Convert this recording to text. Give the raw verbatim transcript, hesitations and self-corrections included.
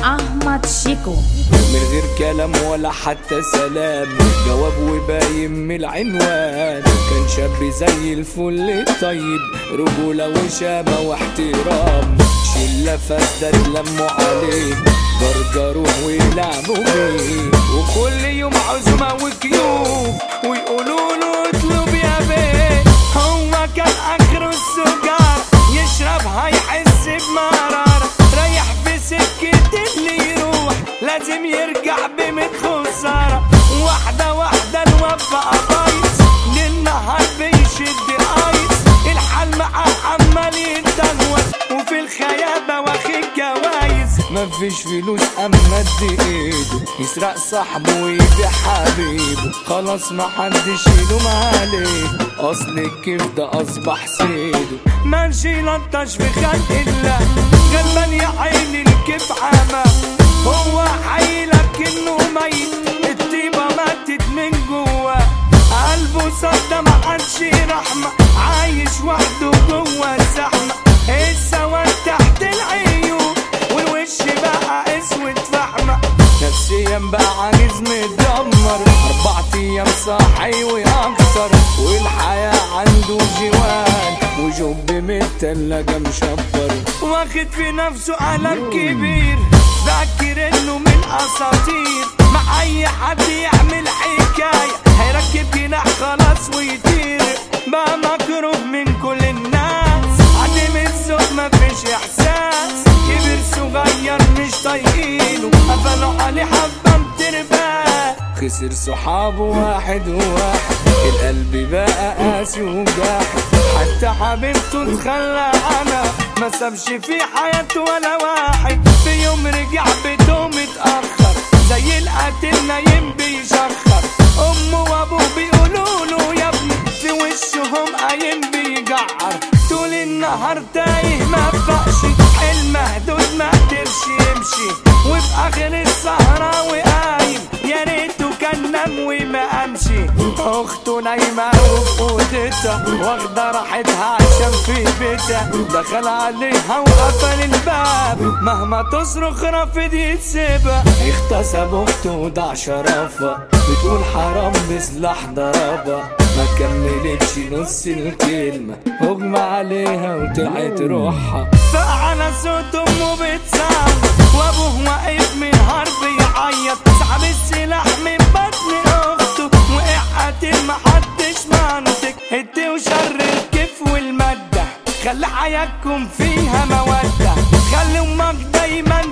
احمد شيكو. من غير كلام ولا حتى سلام، جواب وباين من العنوان. كان شاب زي الفل طيب، رجولة وشامة واحترام. شلة فاسدة اتلموا عليه، جرجروه ويلعبوا بيه. وكل يوم عزمة وكيوف ويقولوا له اطلب يا بيه. هو كان اخره السجارة، يشربها يحس بمرارة. رايح في سكة اللي يروح لازم يرجع بميت خسارة. واحدة واحدة الواد بقى بايظ، للنهار بيشد الايس. الحال معاه عمال يتدهور، وفي الخيابة واخد جوايز. مفيش فلوس اما ادي ايده، يسرق صاحبه ويبيع حبيبه. خلاص محدش يلوم عليه، اصل الكيف ده اصبح سيده. ماشي لطش في خلق الله، غلبان يا عيني الكيف عمى. هو حيلك انه ميت، الطيبة ماتت من جوا. قلبه صدى معادش رحمة، عايش وحده جوا الزحمة. السواد تحت العيون والوش بقى اسود فحمة. نفسيا بقى عاجز متدمر، اربع ايام صاحي واكتر. والحياة عنده جوان وجب من التلاجة مشبر. واخد في نفسه قلم كبير، فاكر انه من اساطير. مع اي حد يعمل حكاية هيركب جناح خلاص ويطير. بقى مكروه من كل الناس، عدم الذوق مفيش احساس. كبير صغير مش طايقينه، قفلوا عليه حبة مترباه. خسر صحابه واحد وواحد، القلب بقى قاسي وجاحد. حتى حبيبته اتخلى عنها، ما سابش في حياته ولا واحد. في يوم رجع بيته متأخر، زي القاتل نايم بيشخر. امه وابوه بيقولوا له يا ابني، في وشهم قايم بيجعر. طول النهار تايه ما بقش، حلم مهدود ما قدرش يمشي. وفي اخر السهرة وقايم، يا ريته كان نام وما قامشي. اخته نايمة وفي اوضتها، واخدة راحتها عشان في بيتها. دخل عليها وقفل الباب، مهما تصرخ رافض يتسيبها. اغتصب اخته وضاع شرفها، بتقول حرام بسلاح ضربها. ما كملتش نص الكلمة، هجم عليها وطلعت روحها. فعلى صوت امه بتزعق، وابوه واقف من هرب يعيط. سحب السلاح من بطن اخته، وقع قاتل محدش منطق. هد وشر الكيف والمادة، خلي حياتكم فيها مودة. خلي امك دايما